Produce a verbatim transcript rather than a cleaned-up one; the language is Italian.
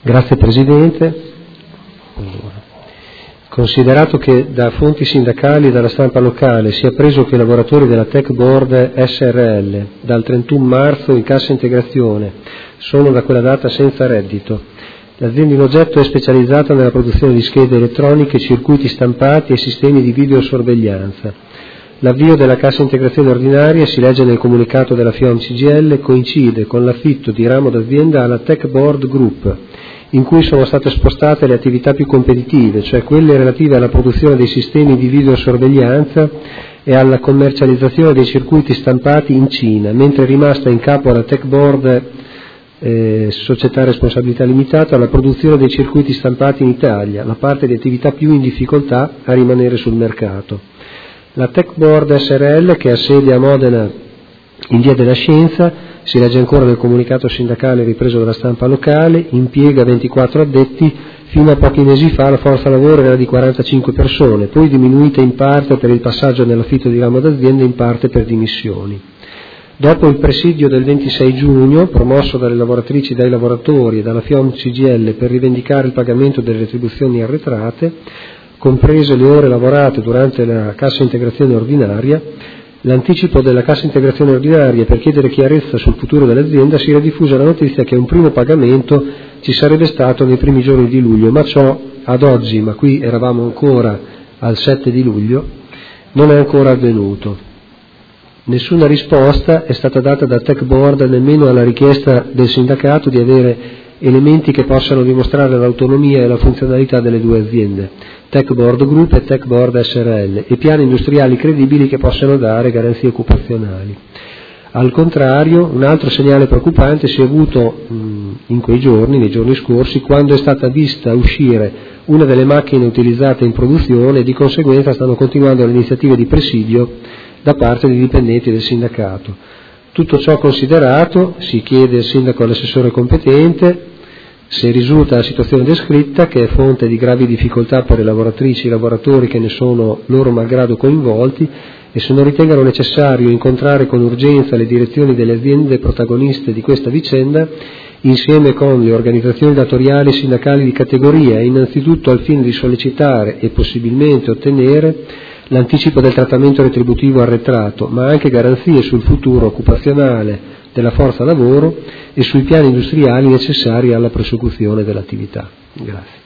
Grazie Presidente. Allora, considerato che da fonti sindacali e dalla stampa locale si è appreso che i lavoratori della Tech Board S R L dal trentuno marzo in cassa integrazione sono da quella data senza reddito, l'azienda in oggetto è specializzata nella produzione di schede elettroniche, circuiti stampati e sistemi di videosorveglianza. L'avvio della cassa integrazione ordinaria, si legge nel comunicato della FIOM C G I L, coincide con l'affitto di ramo d'azienda alla Tech Board Group, in cui sono state spostate le attività più competitive, cioè quelle relative alla produzione dei sistemi di videosorveglianza e alla commercializzazione dei circuiti stampati in Cina, mentre è rimasta in capo alla Tech Board eh, Società Responsabilità Limitata la produzione dei circuiti stampati in Italia, la parte di attività più in difficoltà a rimanere sul mercato. La Tech Board S R L, che ha sede a Modena in via della Scienza, si legge ancora nel comunicato sindacale ripreso dalla stampa locale, impiega ventiquattro addetti, fino a pochi mesi fa la forza lavoro era di quarantacinque persone, poi diminuita in parte per il passaggio nell'affitto di ramo d'azienda e in parte per dimissioni. Dopo il presidio del ventisei giugno, promosso dalle lavoratrici, dai lavoratori e dalla FIOM C G I L per rivendicare il pagamento delle retribuzioni arretrate, comprese le ore lavorate durante la cassa integrazione ordinaria, l'anticipo della cassa integrazione ordinaria per chiedere chiarezza sul futuro dell'azienda, si era diffusa la notizia che un primo pagamento ci sarebbe stato nei primi giorni di luglio, ma ciò ad oggi, ma qui eravamo ancora al sette di luglio, non è ancora avvenuto. Nessuna risposta è stata data da Tech Board nemmeno alla richiesta del sindacato di avere elementi che possano dimostrare l'autonomia e la funzionalità delle due aziende, Tech Board Group e Tech Board S R L, e piani industriali credibili che possano dare garanzie occupazionali. Al contrario, un altro segnale preoccupante si è avuto mh, in quei giorni, nei giorni scorsi, quando è stata vista uscire una delle macchine utilizzate in produzione e di conseguenza stanno continuando le iniziative di presidio da parte dei dipendenti del sindacato. Tutto ciò considerato, si chiede al sindaco e all'assessore competente se risulta la situazione descritta, che è fonte di gravi difficoltà per le lavoratrici e i lavoratori che ne sono loro malgrado coinvolti, e se non ritengano necessario incontrare con urgenza le direzioni delle aziende protagoniste di questa vicenda, insieme con le organizzazioni datoriali e sindacali di categoria, e innanzitutto al fine di sollecitare e possibilmente ottenere l'anticipo del trattamento retributivo arretrato, ma anche garanzie sul futuro occupazionale della forza lavoro e sui piani industriali necessari alla prosecuzione dell'attività. Grazie.